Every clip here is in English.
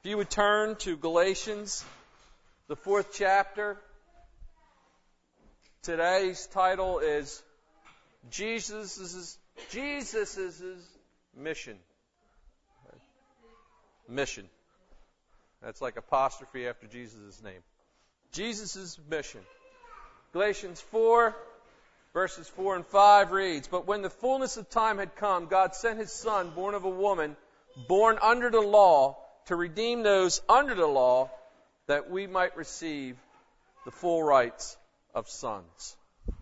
you would turn to Galatians, the 4th chapter. Today's title is Jesus' Mission. Mission. That's like apostrophe after Jesus' name. Jesus' mission. Galatians 4, verses 4 and 5 reads, "But when the fullness of time had come, God sent His Son, born of a woman, born under the law, to redeem those under the law, that we might receive the full rights of sons."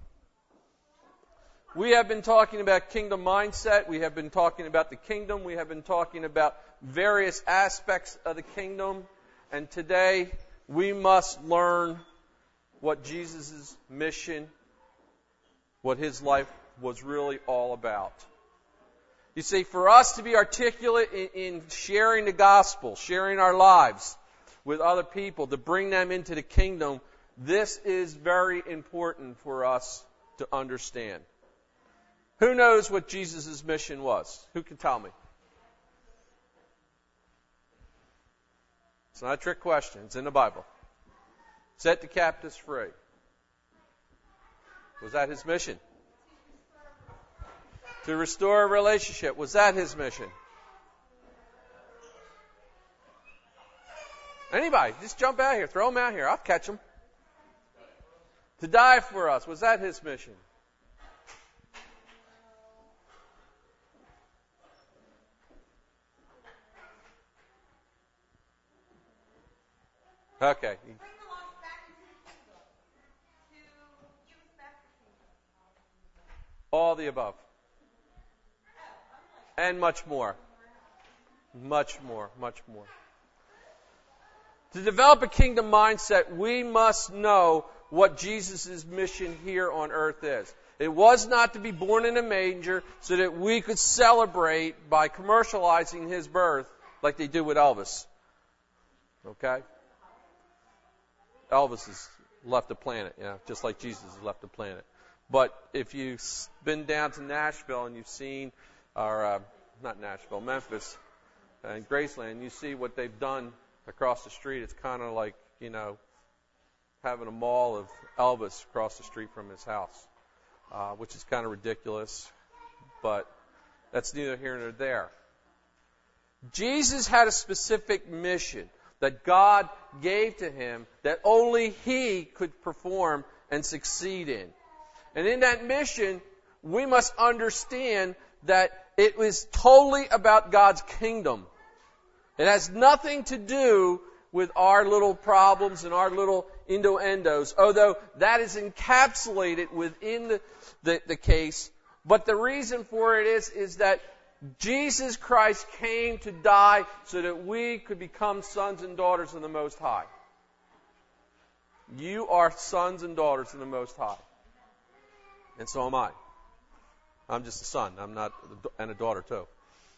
We have been talking about kingdom mindset. We have been talking about the kingdom. We have been talking about various aspects of the kingdom. And today, we must learn what Jesus' mission, what His life was really all about. You see, for us to be articulate in sharing the gospel, sharing our lives with other people, to bring them into the kingdom, this is very important for us to understand. Who knows what Jesus' mission was? Who can tell me? It's not a trick question. It's in the Bible. Set the captives free. Was that His mission? To restore a relationship. Was that His mission? Anybody, just jump out here. Throw them out here. I'll catch them. To die for us. Was that His mission? Okay. All the above. And much more. Much more. Much more. To develop a kingdom mindset, we must know what Jesus' mission here on earth is. It was not to be born in a manger so that we could celebrate by commercializing His birth like they do with Elvis. Okay? Elvis has left the planet, just like Jesus has left the planet. But if you've been down to Nashville and you've seen, not Nashville, Memphis and Graceland, you see what they've done across the street. It's kind of like, having a mall of Elvis across the street from his house, which is kind of ridiculous, but that's neither here nor there. Jesus had a specific mission that God gave to Him that only He could perform and succeed in. And in that mission, we must understand that it was totally about God's kingdom. It has nothing to do with our little problems and our little innuendos, although that is encapsulated within the case. But the reason for it is that Jesus Christ came to die so that we could become sons and daughters of the Most High. You are sons and daughters of the Most High. And so am I. I'm just a son. I'm not, and a daughter too.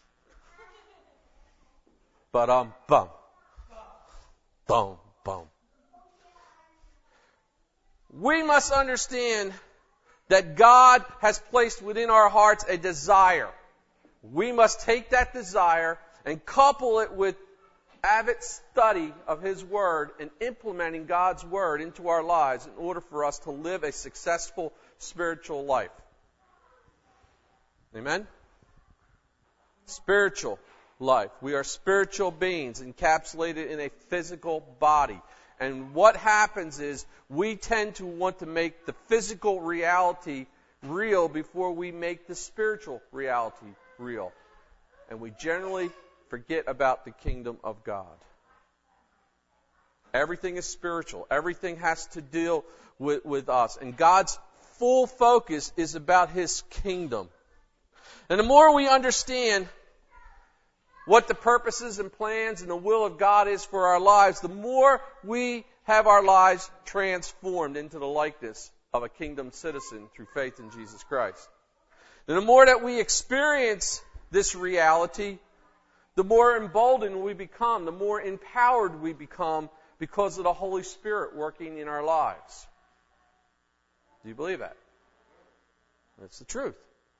But bum. We must understand that God has placed within our hearts a desire. We must take that desire and couple it with avid study of His Word and implementing God's Word into our lives in order for us to live a successful spiritual life. Amen? Spiritual life. We are spiritual beings encapsulated in a physical body. And what happens is we tend to want to make the physical reality real before we make the spiritual reality real. And we generally forget about the kingdom of God. Everything is spiritual. Everything has to deal with us. And God's full focus is about His kingdom. And the more we understand what the purposes and plans and the will of God is for our lives, the more we have our lives transformed into the likeness of a kingdom citizen through faith in Jesus Christ. And the more that we experience this reality, the more emboldened we become, the more empowered we become because of the Holy Spirit working in our lives. Do you believe that? That's the truth.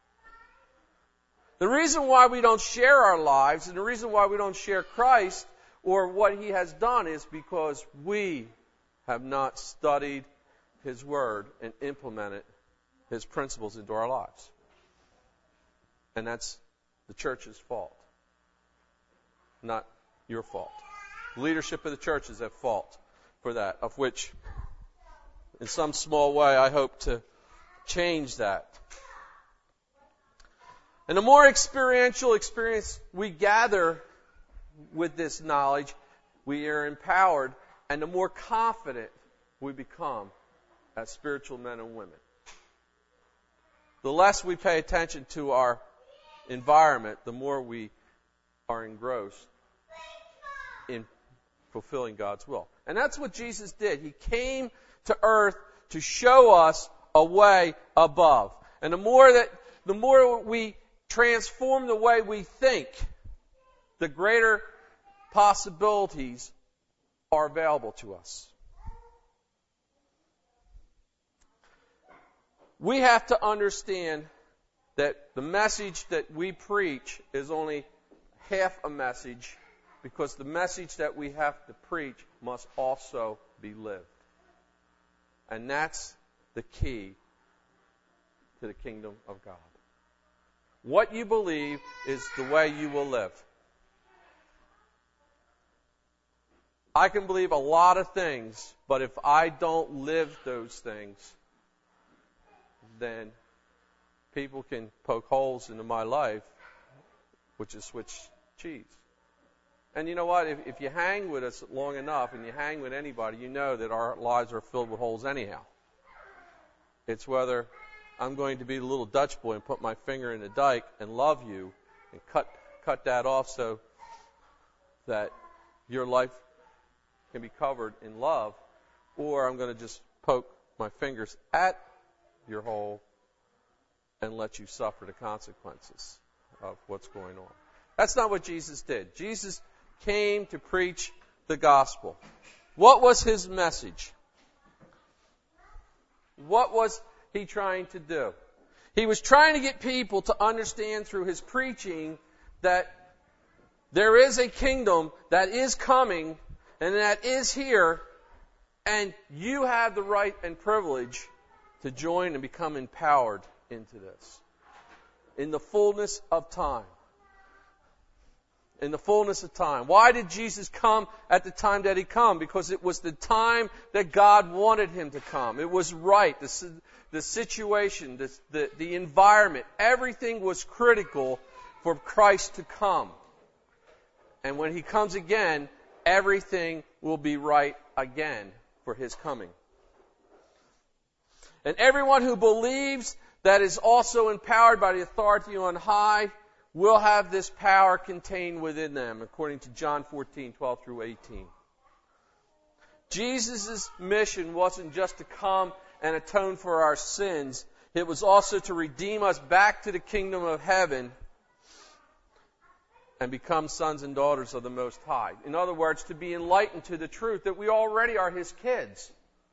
The reason why we don't share our lives and the reason why we don't share Christ or what He has done is because we have not studied His Word and implemented His principles into our lives. And that's the church's fault, not your fault. The leadership of the church is at fault for that, of which, in some small way, I hope to change that. And the more experiential experience we gather with this knowledge, we are empowered, and the more confident we become as spiritual men and women. The less we pay attention to our environment, the more we are engrossed in fulfilling God's will. And that's what Jesus did. He came to earth to show us a way above. And the more we transform the way we think, the greater possibilities are available to us. We have to understand that the message that we preach is only half a message, because the message that we have to preach must also be lived. And that's the key to the kingdom of God. What you believe is the way you will live. I can believe a lot of things, but if I don't live those things, then people can poke holes into my life, which is Swiss cheese. And you know what? If you hang with us long enough, and you hang with anybody, you know that our lives are filled with holes anyhow. It's whether I'm going to be the little Dutch boy and put my finger in the dike and love you and cut that off so that your life can be covered in love, or I'm going to just poke my fingers at your hole and let you suffer the consequences of what's going on. That's not what Jesus did. Jesus came to preach the gospel. What was His message? What was He trying to do? He was trying to get people to understand through His preaching that there is a kingdom that is coming and that is here, and you have the right and privilege to join and become empowered into this. In the fullness of time. In the fullness of time. Why did Jesus come at the time that He come? Because it was the time that God wanted Him to come. It was right. The situation, the environment, everything was critical for Christ to come. And when He comes again, everything will be right again for His coming. And everyone who believes that is also empowered by the authority on high will have this power contained within them, according to John 14:12 through 18. Jesus' mission wasn't just to come and atone for our sins. It was also to redeem us back to the kingdom of heaven and become sons and daughters of the Most High. In other words, to be enlightened to the truth that we already are His kids.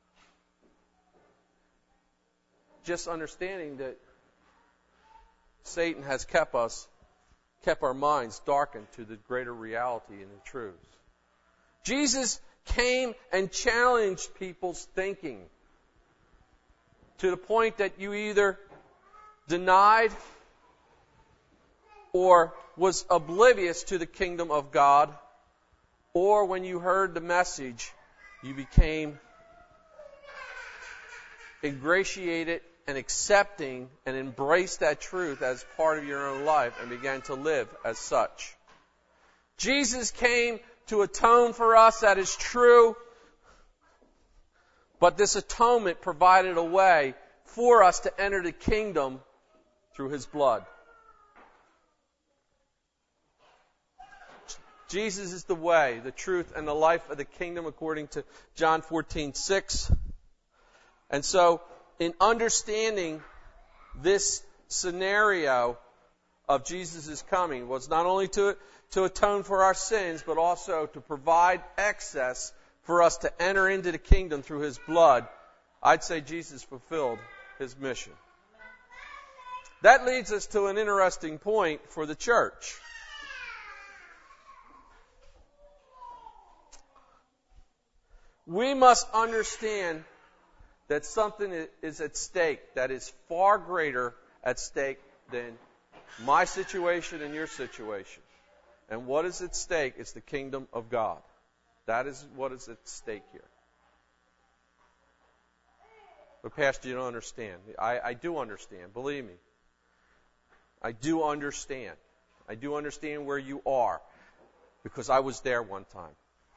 Just understanding that Satan has kept our minds darkened to the greater reality and the truth. Jesus came and challenged people's thinking to the point that you either denied or was oblivious to the kingdom of God, or when you heard the message, you became ingratiated and accepting and embraced that truth as part of your own life and began to live as such. Jesus came to atone for us, that is true, but this atonement provided a way for us to enter the kingdom through His blood. Jesus is the way, the truth, and the life of the kingdom, according to John 14:6. And so, in understanding this scenario of Jesus' coming, was not only to atone for our sins, but also to provide access for us to enter into the kingdom through His blood. I'd say Jesus fulfilled His mission. That leads us to an interesting point for the church. we must understand that something is at stake that is far greater at stake than my situation and your situation. And what is at stake is the kingdom of God. That is what is at stake here. But Pastor, you don't understand. I do understand. Believe me. I do understand. I do understand where you are because I was there one time.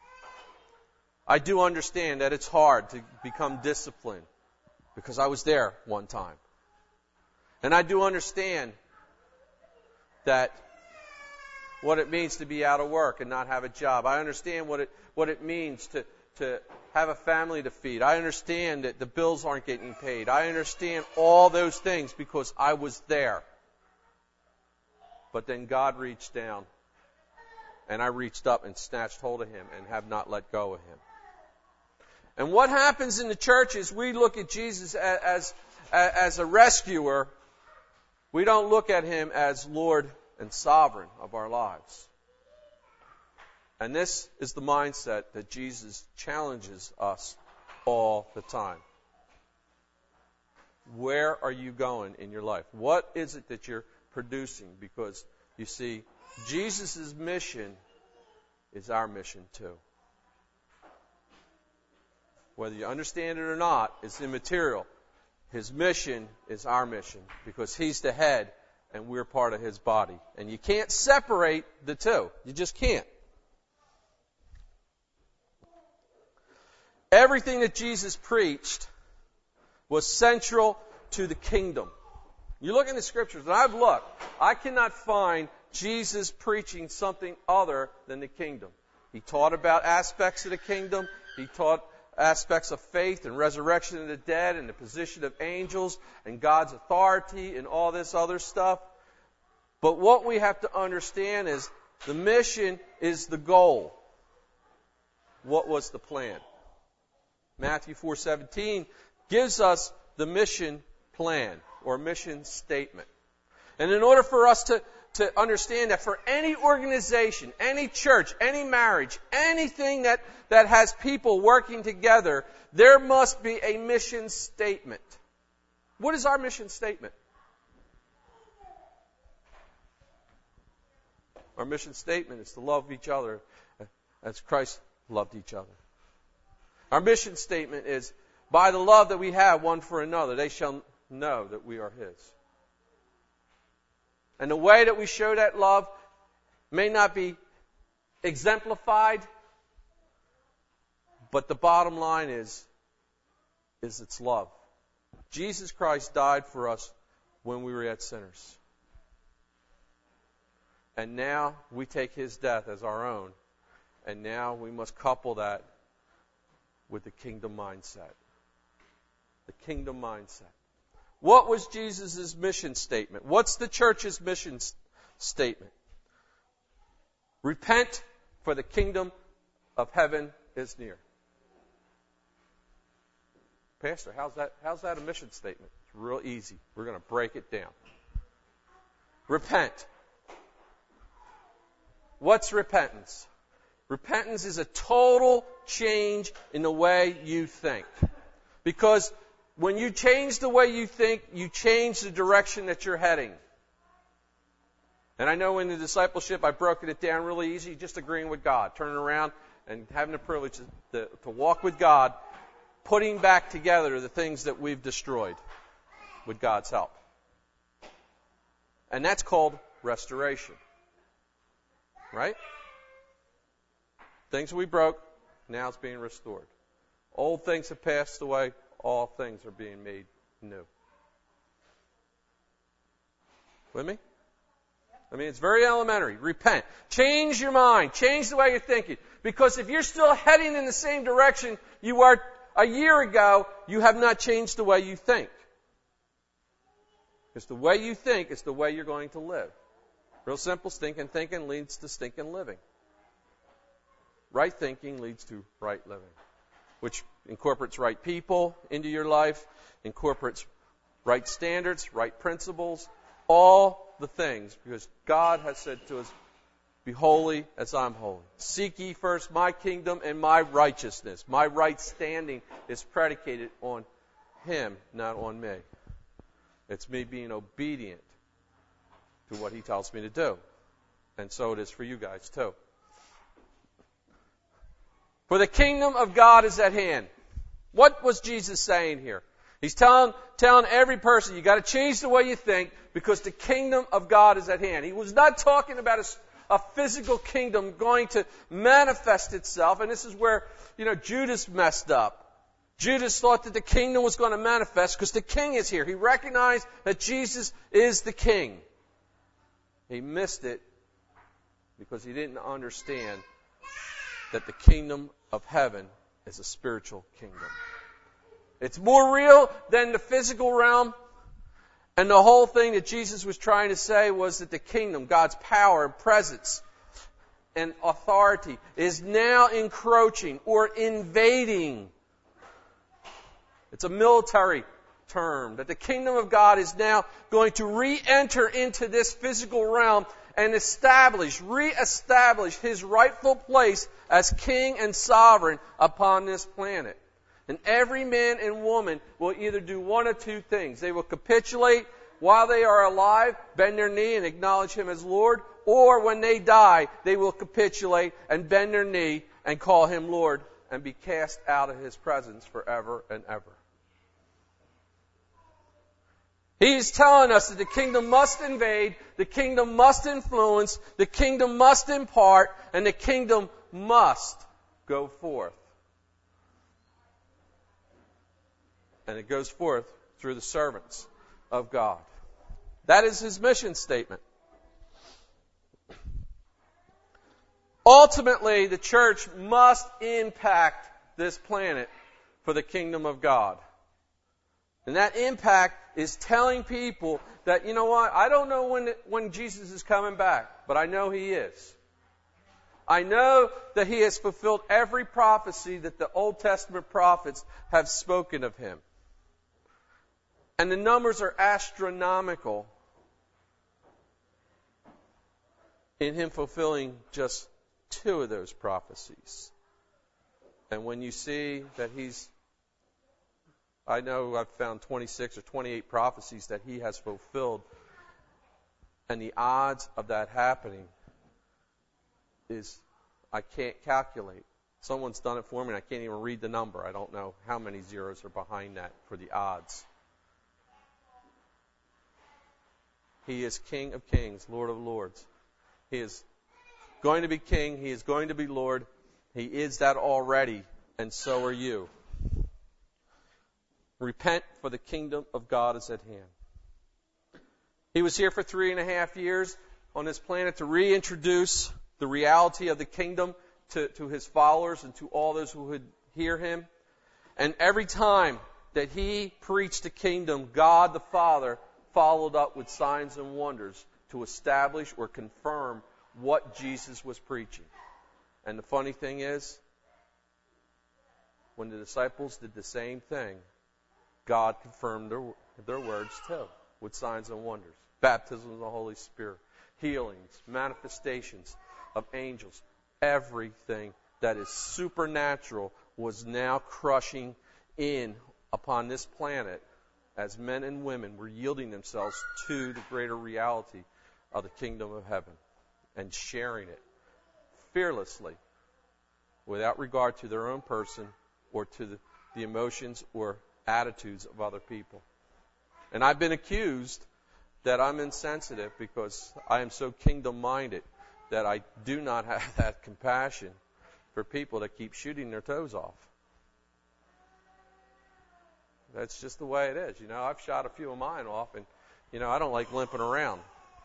I do understand that it's hard to become disciplined because I was there one time. And I do understand that what it means to be out of work and not have a job. I understand what it means to have a family to feed. I understand that the bills aren't getting paid. I understand all those things because I was there. But then God reached down, and I reached up and snatched hold of him and have not let go of him. And what happens in the church is we look at Jesus as a rescuer. We don't look at him as Lord and sovereign of our lives. And this is the mindset that Jesus challenges us all the time. Where are you going in your life? What is it that you're producing? Because, you see, Jesus' mission is our mission too. Whether you understand it or not, it's immaterial. His mission is our mission because he's the head and we're part of his body. And you can't separate the two. You just can't. Everything that Jesus preached was central to the kingdom. You look in the scriptures, and I've looked, I cannot find Jesus preaching something other than the kingdom. He taught about aspects of the kingdom. He taught aspects of faith and resurrection of the dead and the position of angels and God's authority and all this other stuff. But what we have to understand is the mission is the goal. What was the plan? Matthew 4:17 gives us the mission plan or mission statement. And in order for us to understand that for any organization, any church, any marriage, anything that has people working together, there must be a mission statement. What is our mission statement? Our mission statement is to love each other as Christ loved each other. Our mission statement is, by the love that we have one for another, they shall know that we are his. And the way that we show that love may not be exemplified, but the bottom line is it's love. Jesus Christ died for us when we were yet sinners. And now we take his death as our own. And now we must couple that with the kingdom mindset. The kingdom mindset. What was Jesus' mission statement? What's the church's mission statement? Repent, for the kingdom of heaven is near. Pastor, how's that a mission statement? It's real easy. We're going to break it down. Repent. What's repentance? Repentance is a total change in the way you think. Because when you change the way you think, you change the direction that you're heading. And I know in the discipleship I've broken it down really easy, just agreeing with God, turning around and having the privilege to walk with God, putting back together the things that we've destroyed with God's help. And that's called restoration. Right? Things we broke, now it's being restored. Old things have passed away, all things are being made new. With me? I mean, it's very elementary. Repent. Change your mind. Change the way you're thinking. Because if you're still heading in the same direction you were a year ago, you have not changed the way you think. Because the way you think is the way you're going to live. Real simple, stinking thinking leads to stinking living. Right thinking leads to right living, which incorporates right people into your life, incorporates right standards, right principles, all the things, because God has said to us, Be holy as I'm holy. Seek ye first my kingdom and my righteousness. My right standing is predicated on Him, not on me. It's me being obedient to what He tells me to do. And so it is for you guys too. For the kingdom of God is at hand. What was Jesus saying here? He's telling every person, you got to change the way you think because the kingdom of God is at hand. He was not talking about a physical kingdom going to manifest itself. And this is where, Judas messed up. Judas thought that the kingdom was going to manifest because the king is here. He recognized that Jesus is the king. He missed it because he didn't understand that the kingdom of heaven is a spiritual kingdom. It's more real than the physical realm. And the whole thing that Jesus was trying to say was that the kingdom, God's power and presence and authority, is now encroaching or invading. It's a military term. That the kingdom of God is now going to re-enter into this physical realm and re-establish His rightful place as king and sovereign upon this planet. And every man and woman will either do one of two things. They will capitulate while they are alive, bend their knee and acknowledge Him as Lord, or when they die, they will capitulate and bend their knee and call Him Lord and be cast out of His presence forever and ever. He's telling us that the kingdom must invade, the kingdom must influence, the kingdom must impart, and the kingdom must go forth. And it goes forth through the servants of God. That is His mission statement. Ultimately, the church must impact this planet for the kingdom of God. And that impact is telling people that, you know what, I don't know when Jesus is coming back, but I know He is. I know that He has fulfilled every prophecy that the Old Testament prophets have spoken of Him. And the numbers are astronomical in Him fulfilling just 2 of those prophecies. And when you see that I know I've found 26 or 28 prophecies that He has fulfilled, and the odds of that happening I can't calculate. Someone's done it for me and I can't even read the number. I don't know how many zeros are behind that for the odds. He is King of kings, Lord of lords. He is going to be king. He is going to be Lord. He is that already, and so are you. Repent, for the kingdom of God is at hand. He was here for 3.5 years on this planet to reintroduce the reality of the kingdom to His followers and to all those who would hear Him. And every time that He preached the kingdom, God the Father followed up with signs and wonders to establish or confirm what Jesus was preaching. And the funny thing is, when the disciples did the same thing, God confirmed their words too, with signs and wonders. Baptism of the Holy Spirit, healings, manifestations of angels. Everything that is supernatural was now crushing in upon this planet as men and women were yielding themselves to the greater reality of the kingdom of heaven and sharing it fearlessly without regard to their own person or to the emotions or attitudes of other people. And I've been accused that I'm insensitive because I am so kingdom-minded that I do not have that compassion for people that keep shooting their toes off. That's just the way it is. I've shot a few of mine off, and, I don't like limping around.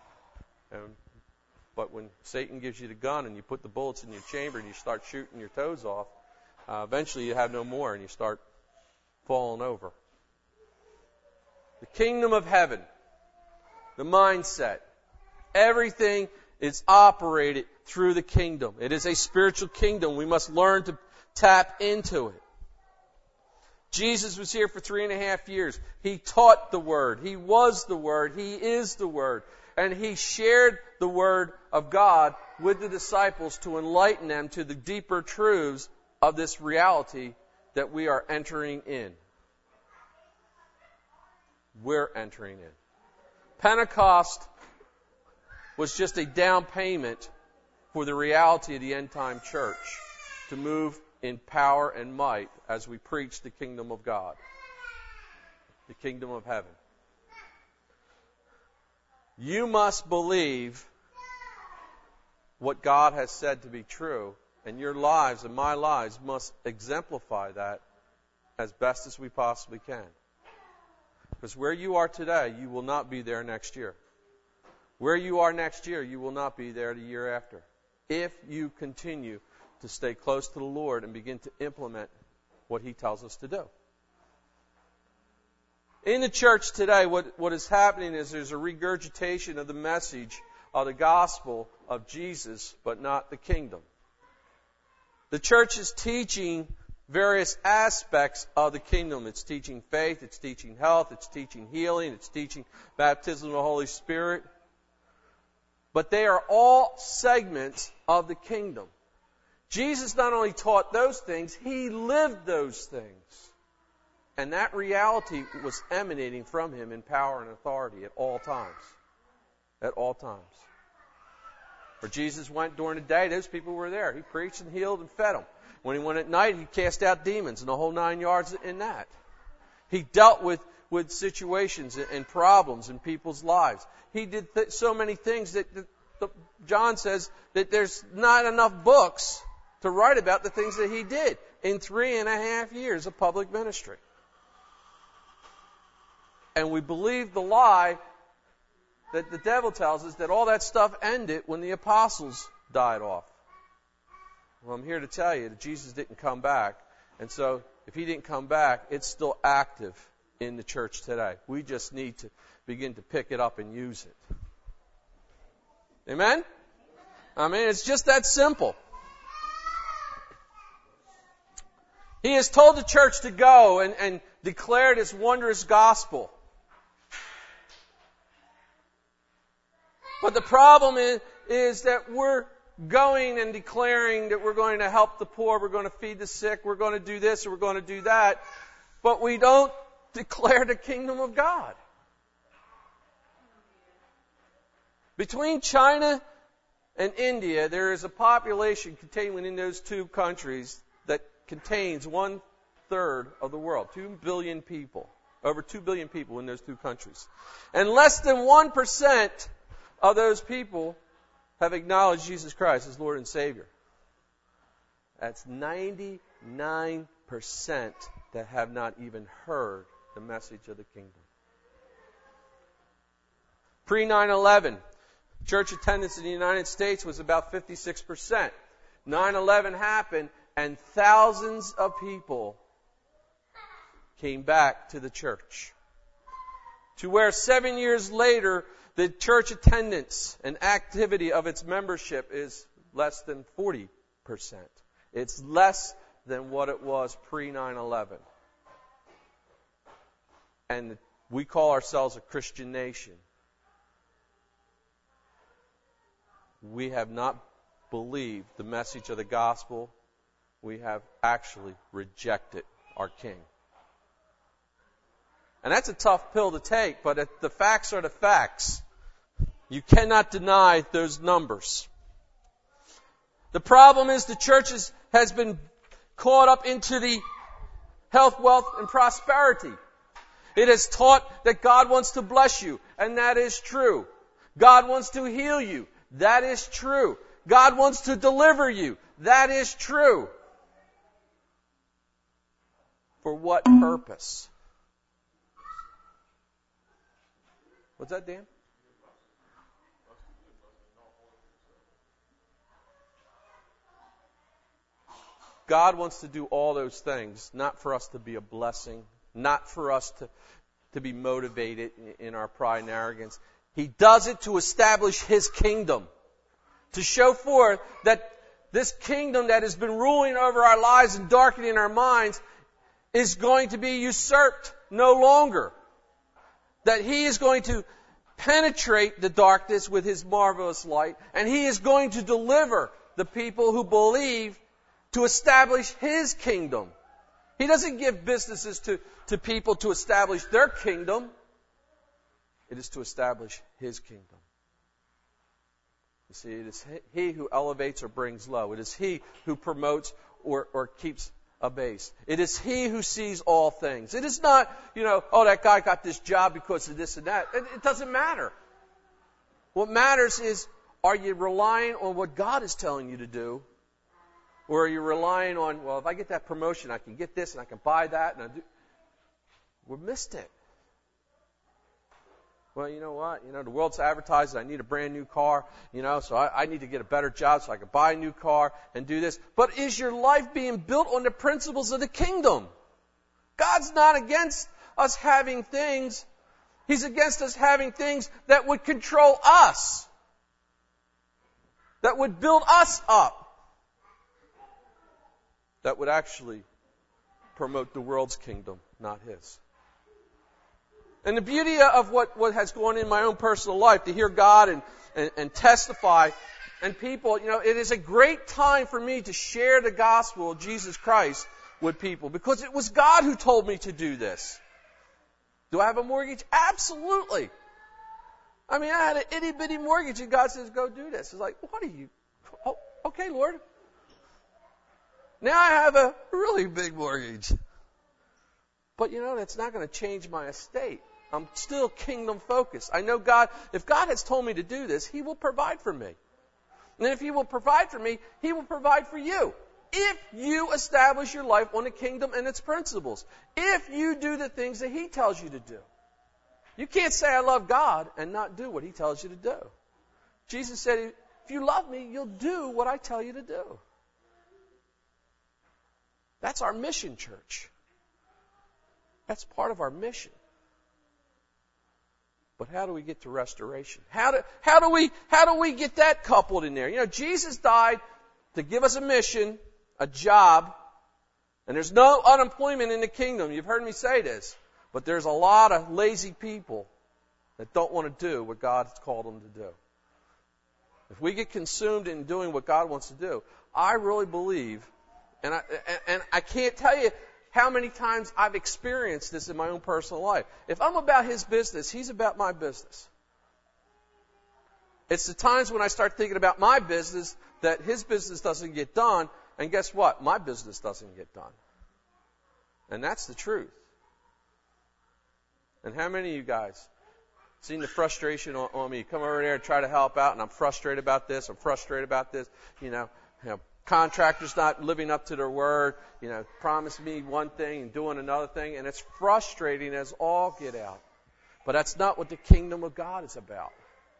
But when Satan gives you the gun and you put the bullets in your chamber and you start shooting your toes off, eventually you have no more and you start falling over. The kingdom of heaven, the mindset, everything is operated through the kingdom. It is a spiritual kingdom. We must learn to tap into it. Jesus was here for 3.5 years. He taught the Word. He was the Word. He is the Word. And He shared the Word of God with the disciples to enlighten them to the deeper truths of this reality that we are entering in. We're entering in. Pentecost was just a down payment for the reality of the end-time church to move in power and might as we preach the kingdom of God, the kingdom of heaven. You must believe what God has said to be true, and your lives and my lives must exemplify that as best as we possibly can. Because where you are today, you will not be there next year. Where you are next year, you will not be there the year after. If you continue to stay close to the Lord and begin to implement what He tells us to do. In the church today, what is happening is there's a regurgitation of the message of the gospel of Jesus, but not the kingdom. The church is teaching various aspects of the kingdom. It's teaching faith, it's teaching health, it's teaching healing, it's teaching baptism of the Holy Spirit. But they are all segments of the kingdom. Jesus not only taught those things, He lived those things. And that reality was emanating from Him in power and authority at all times. At all times. Where Jesus went during the day, those people were there. He preached and healed and fed them. When He went at night, He cast out demons and the whole 9 yards in that. He dealt with situations and problems in people's lives. He did so many things that John says that there's not enough books to write about the things that He did in 3.5 years of public ministry. And we believe the lie that the devil tells us that all that stuff ended when the apostles died off. Well, I'm here to tell you that Jesus didn't come back. And so if He didn't come back, it's still active in the church today. We just need to begin to pick it up and use it. Amen? I mean, it's just that simple. He has told the church to go and declare this wondrous gospel. But the problem is that we're going and declaring that we're going to help the poor, we're going to feed the sick, we're going to do this, or we're going to do that, but we don't declare the kingdom of God. Between China and India, there is a population contained within those two countries that contains 1/3 of the world, 2 billion people. Over 2 billion people in those two countries. And less than 1% of those people have acknowledged Jesus Christ as Lord and Savior. That's 99% that have not even heard the message of the kingdom. Pre-9/11, church attendance in the United States was about 56%. 9/11 happened, and thousands of people came back to the church. To where 7 years later, the church attendance and activity of its membership is less than 40%. It's less than what it was pre-9/11. And we call ourselves a Christian nation. We have not believed the message of the gospel. We have actually rejected our King. And that's a tough pill to take, but the facts are the facts. You cannot deny those numbers. The problem is the church has been caught up into the health, wealth, and prosperity. It has taught that God wants to bless you, and that is true. God wants to heal you. That is true. God wants to deliver you. That is true. For what purpose? What's that, Dan? God wants to do all those things, not for us to be a blessing, not for us to be motivated in our pride and arrogance. He does it to establish His kingdom, to show forth that this kingdom that has been ruling over our lives and darkening our minds is going to be usurped no longer. That He is going to penetrate the darkness with His marvelous light, and He is going to deliver the people who believe to establish His kingdom. He doesn't give businesses to people to establish their kingdom. It is to establish His kingdom. You see, it is He who elevates or brings low. It is He who promotes or keeps abased. It is He who sees all things. It is not, oh, that guy got this job because of this and that. It doesn't matter. What matters is, are you relying on what God is telling you to do? Or are you relying on, well, if I get that promotion, I can get this and I can buy that. We missed it. Well, you know what? The world's advertising I need a brand new car, so I need to get a better job so I can buy a new car and do this. But is your life being built on the principles of the kingdom? God's not against us having things. He's against us having things that would control us, that would build us up, that would actually promote the world's kingdom, not His. And the beauty of what has gone in my own personal life, to hear God and testify, and people, it is a great time for me to share the gospel of Jesus Christ with people, because it was God who told me to do this. Do I have a mortgage? Absolutely. I had an itty-bitty mortgage, and God says, go do this. It's like, what are you? Oh, okay, Lord. Now I have a really big mortgage. But that's not going to change my estate. I'm still kingdom focused. I know God, if God has told me to do this, He will provide for me. And if He will provide for me, He will provide for you. If you establish your life on the kingdom and its principles. If you do the things that He tells you to do. You can't say I love God and not do what He tells you to do. Jesus said, if you love me, you'll do what I tell you to do. That's our mission, church. That's part of our mission. But how do we get to restoration? How do we get that coupled in there? Jesus died to give us a mission, a job, and there's no unemployment in the kingdom. You've heard me say this, but there's a lot of lazy people that don't want to do what God has called them to do. If we get consumed in doing what God wants to do, I really believe, and I can't tell you how many times I've experienced this in my own personal life. If I'm about His business, He's about my business. It's the times when I start thinking about my business that His business doesn't get done, and guess what? My business doesn't get done. And that's the truth. And how many of you guys seen the frustration on me? Come over there and try to help out, and I'm frustrated about this, I'm frustrated about this, contractors not living up to their word, promise me one thing and doing another thing, and it's frustrating as all get out. But that's not what the kingdom of God is about.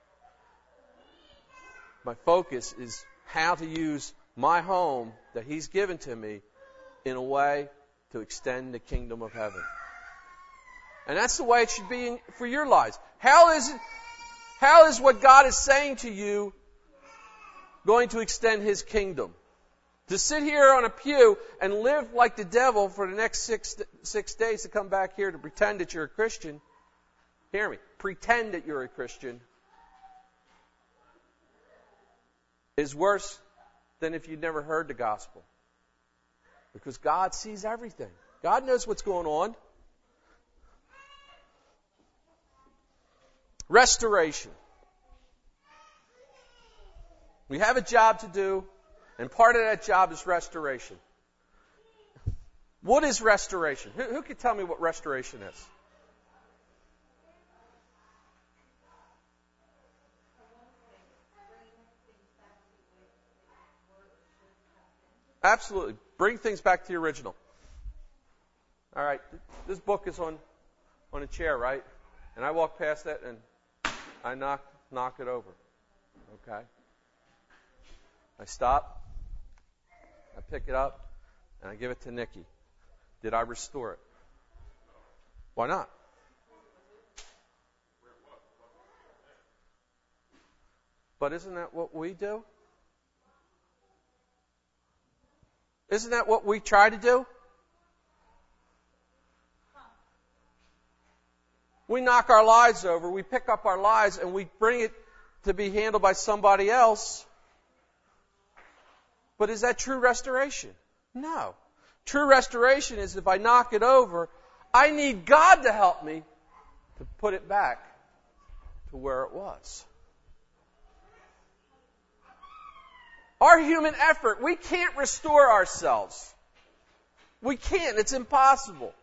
My focus is how to use my home that He's given to me in a way to extend the kingdom of heaven. And that's the way it should be for your lives. How is what God is saying to you going to extend His kingdom? To sit here on a pew and live like the devil for the next six days to come back here to pretend that you're a Christian. Hear me. Pretend that you're a Christian is worse than if you'd never heard the gospel. Because God sees everything. God knows what's going on. Restoration. We have a job to do. And part of that job is restoration. What is restoration? Who can tell me what restoration is? Absolutely. Bring things back to the original. All right. This book is on a chair, right? And I walk past it and I knock it over. Okay? I stop. I pick it up, and I give it to Nikki. Did I restore it? Why not? But isn't that what we do? Isn't that what we try to do? We knock our lives over, we pick up our lives, and we bring it to be handled by somebody else. But is that true restoration? No. True restoration is if I knock it over, I need God to help me to put it back to where it was. Our human effort, we can't restore ourselves. We can't. It's impossible.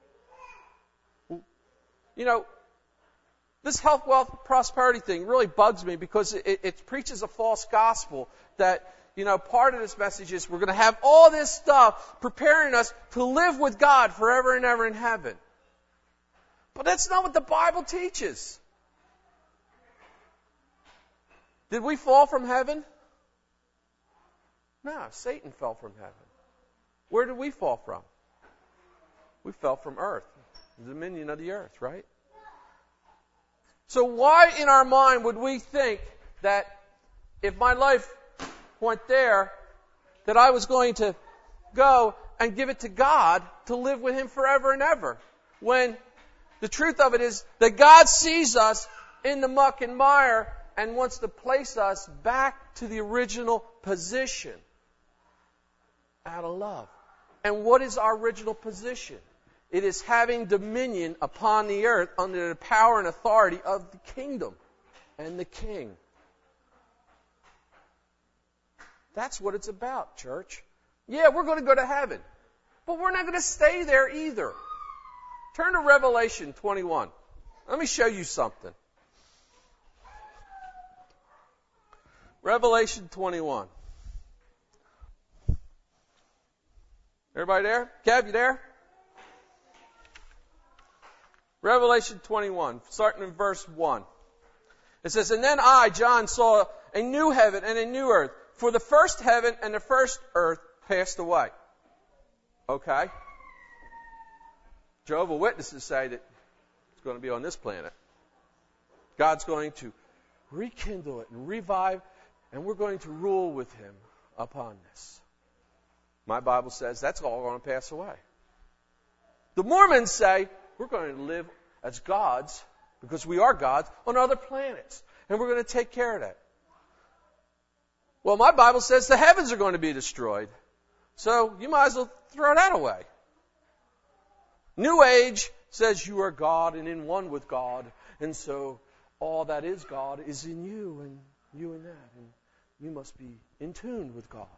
You know, this health, wealth, prosperity thing really bugs me because it preaches a false gospel that, you know, part of this message is we're going to have all this stuff preparing us to live with God forever and ever in heaven. But that's not what the Bible teaches. Did we fall from heaven? No, Satan fell from heaven. Where did we fall from? We fell from earth, the dominion of the earth, right? So why in our mind would we think that if my life went there, that I was going to go and give it to God to live with Him forever and ever? When the truth of it is that God sees us in the muck and mire and wants to place us back to the original position out of love. And what is our original position? It is having dominion upon the earth under the power and authority of the kingdom and the king. That's what it's about, church. Yeah, we're going to go to heaven. But we're not going to stay there either. Turn to Revelation 21. Let me show you something. Revelation 21. Everybody there? Kev, you there? Revelation 21, starting in verse 1. It says, "And then I, John, saw a new heaven and a new earth, for the first heaven and the first earth passed away." Okay? Jehovah's Witnesses say that it's going to be on this planet. God's going to rekindle it and revive, and we're going to rule with Him upon this. My Bible says that's all going to pass away. The Mormons say we're going to live as gods, because we are gods, on other planets. And we're going to take care of that. Well, my Bible says the heavens are going to be destroyed. So you might as well throw that away. New Age says you are God and in one with God. And so all that is God is in you and you in that. And you must be in tune with God.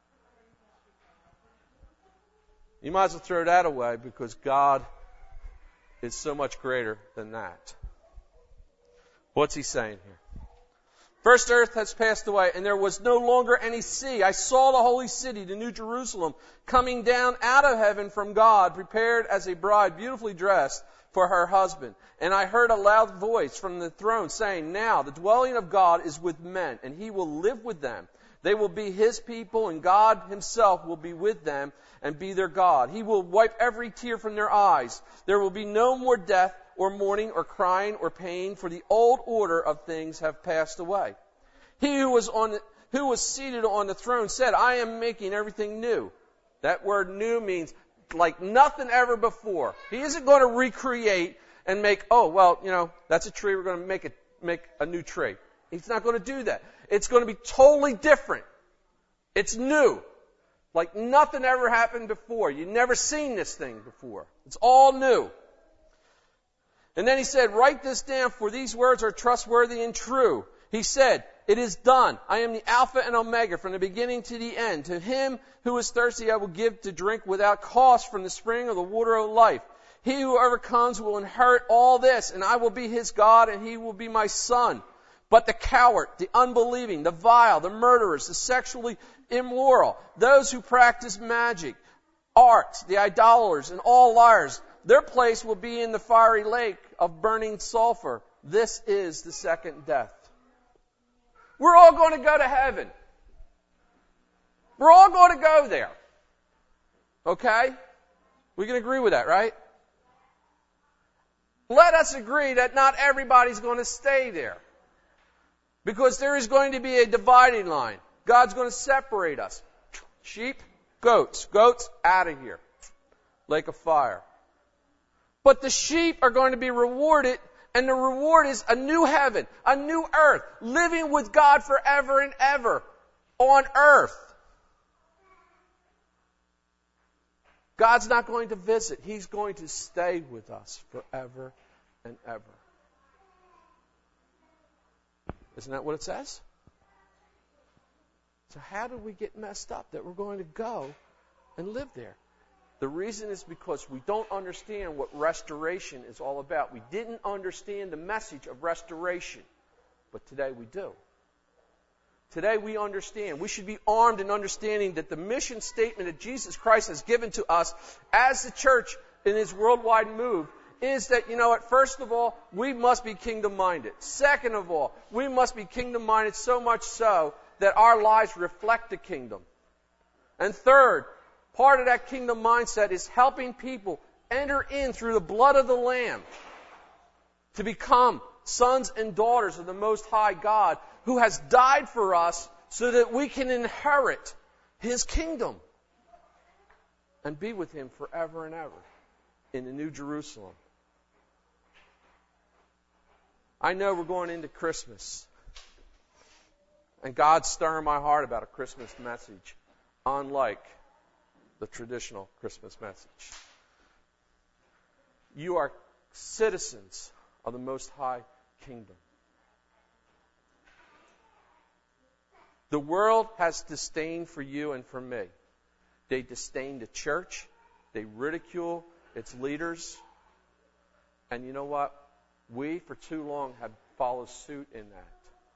You might as well throw that away because God is so much greater than that. What's He saying here? First earth has passed away, and there was no longer any sea. I saw the holy city, the New Jerusalem, coming down out of heaven from God, prepared as a bride, beautifully dressed for her husband. And I heard a loud voice from the throne saying, "Now the dwelling of God is with men, and He will live with them. They will be His people, and God Himself will be with them and be their God. He will wipe every tear from their eyes. There will be no more death or mourning or crying or pain, for the old order of things have passed away." He who was seated on the throne said, "I am making everything new." That word new means like nothing ever before. He isn't going to recreate and make, that's a tree, we're going to make a new tree. He's not going to do that. It's going to be totally different. It's new. Like nothing ever happened before. You've never seen this thing before. It's all new. And then He said, "Write this down, for these words are trustworthy and true." He said, "It is done. I am the Alpha and Omega, from the beginning to the end. To him who is thirsty I will give to drink without cost from the spring of the water of life. He who overcomes will inherit all this, and I will be his God, and he will be my son. But the coward, the unbelieving, the vile, the murderers, the sexually immoral, those who practice magic, arts, the idolaters, and all liars, their place will be in the fiery lake of burning sulfur. This is the second death." We're all going to go to heaven. We're all going to go there. Okay? We can agree with that, right? Let us agree that not everybody's going to stay there. Because there is going to be a dividing line. God's going to separate us. Sheep, goats. Goats, out of here. Lake of fire. But the sheep are going to be rewarded, and the reward is a new heaven, a new earth, living with God forever and ever on earth. God's not going to visit. He's going to stay with us forever and ever. Isn't that what it says? So how do we get messed up that we're going to go and live there? The reason is because we don't understand what restoration is all about. We didn't understand the message of restoration, but today we do. Today we understand. We should be armed in understanding that the mission statement that Jesus Christ has given to us as the church in His worldwide move is that, first of all, we must be kingdom-minded. Second of all, we must be kingdom-minded so much so that our lives reflect the kingdom. And third, part of that kingdom mindset is helping people enter in through the blood of the Lamb to become sons and daughters of the Most High God, who has died for us so that we can inherit His kingdom and be with Him forever and ever in the New Jerusalem. I know we're going into Christmas, and God's stirring my heart about a Christmas message, unlike the traditional Christmas message. You are citizens of the Most High Kingdom. The world has disdain for you and for me. They disdain the church. They ridicule its leaders. And you know what? We, for too long, have followed suit in that.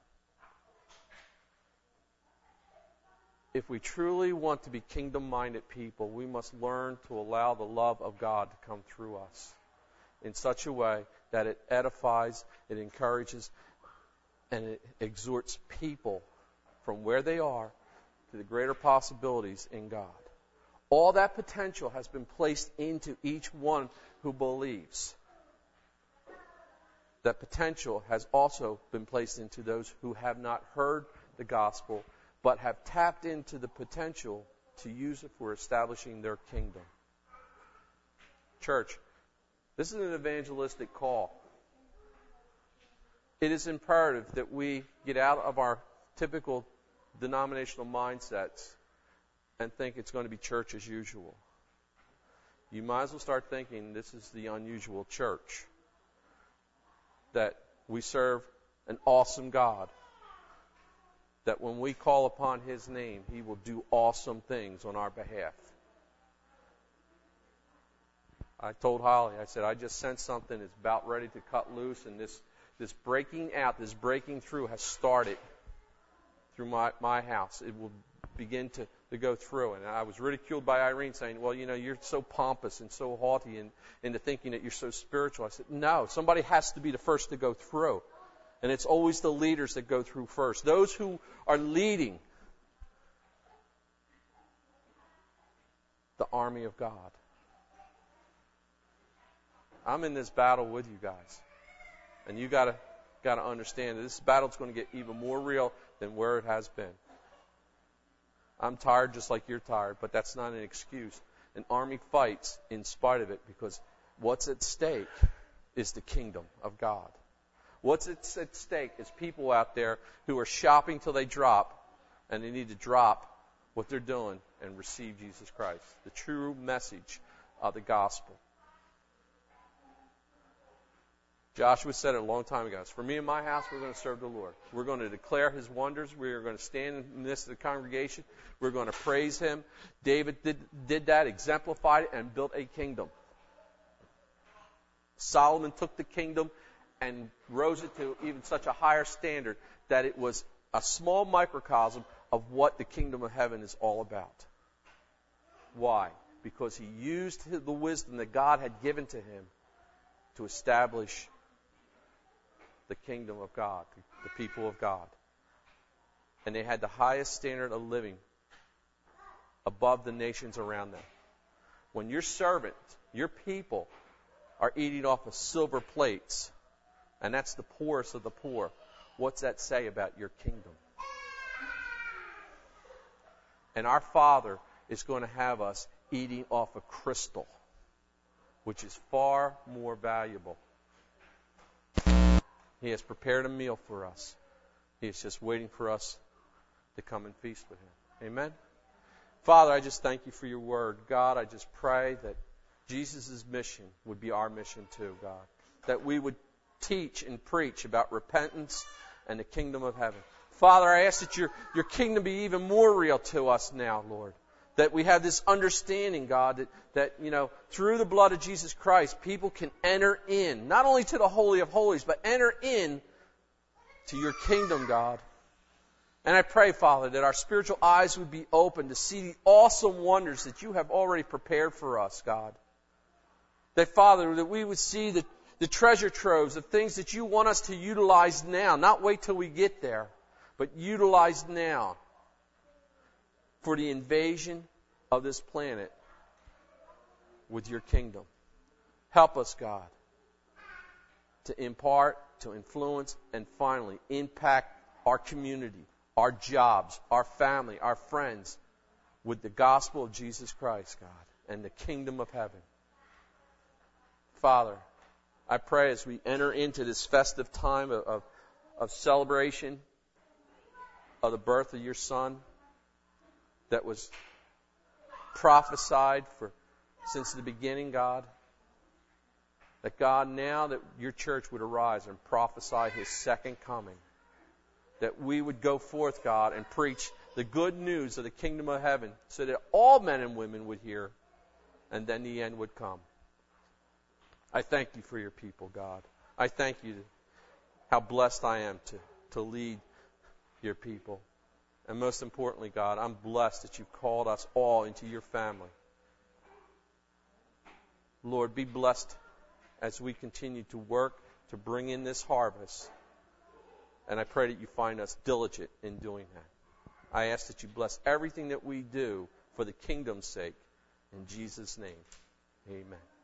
If we truly want to be kingdom-minded people, we must learn to allow the love of God to come through us in such a way that it edifies, it encourages, and it exhorts people from where they are to the greater possibilities in God. All that potential has been placed into each one who believes. That potential has also been placed into those who have not heard the gospel, but have tapped into the potential to use it for establishing their kingdom. Church, this is an evangelistic call. It is imperative that we get out of our typical denominational mindsets and think it's going to be church as usual. You might as well start thinking this is the unusual church. That we serve an awesome God. That when we call upon His name, He will do awesome things on our behalf. I told Holly, I said, I just sense something that's about ready to cut loose, and this breaking out, this breaking through has started through my house. It will begin to go through. And I was ridiculed by Irene saying, well, you're so pompous and so haughty and into thinking that you're so spiritual. I said, no, somebody has to be the first to go through. And it's always the leaders that go through first. Those who are leading the army of God. I'm in this battle with you guys. And you got to understand that this battle's going to get even more real than where it has been. I'm tired just like you're tired, but that's not an excuse. An army fights in spite of it because what's at stake is the kingdom of God. What's at stake is people out there who are shopping till they drop, and they need to drop what they're doing and receive Jesus Christ, the true message of the gospel. Joshua said it a long time ago. For me and my house, we're going to serve the Lord. We're going to declare His wonders. We are going to stand in the midst of the congregation. We're going to praise Him. David did that, exemplified it, and built a kingdom. Solomon took the kingdom and rose it to even such a higher standard that it was a small microcosm of what the kingdom of heaven is all about. Why? Because he used the wisdom that God had given to him to establish the kingdom of God, the people of God. And they had the highest standard of living above the nations around them. When your servant, your people, are eating off of silver plates, and that's the poorest of the poor, what's that say about your kingdom? And our Father is going to have us eating off of crystal. which is far more valuable. He has prepared a meal for us. He is just waiting for us to come and feast with Him. Amen? Father, I just thank You for Your word. God, I just pray that Jesus' mission would be our mission too, God. That we would teach and preach about repentance and the kingdom of heaven. Father, I ask that Your kingdom be even more real to us now, Lord. That we have this understanding, God, that through the blood of Jesus Christ, people can enter in, not only to the Holy of Holies, but enter in to Your kingdom, God. And I pray, Father, that our spiritual eyes would be open to see the awesome wonders that You have already prepared for us, God. That, Father, that we would see the treasure troves of things that You want us to utilize now, not wait till we get there, but utilize now for the invasion of this planet with Your kingdom. Help us, God, to impart, to influence, and finally impact our community, our jobs, our family, our friends with the gospel of Jesus Christ, God, and the kingdom of heaven. Father, I pray as we enter into this festive time of celebration of the birth of Your Son that was prophesied since the beginning, God, that God, now that Your church would arise and prophesy His second coming, that we would go forth, God, and preach the good news of the kingdom of heaven so that all men and women would hear, and then the end would come. I thank You for Your people, God. I thank You how blessed I am to lead Your people. And most importantly, God, I'm blessed that You've called us all into Your family. Lord, be blessed as we continue to work to bring in this harvest. And I pray that You find us diligent in doing that. I ask that You bless everything that we do for the kingdom's sake. In Jesus' name, amen.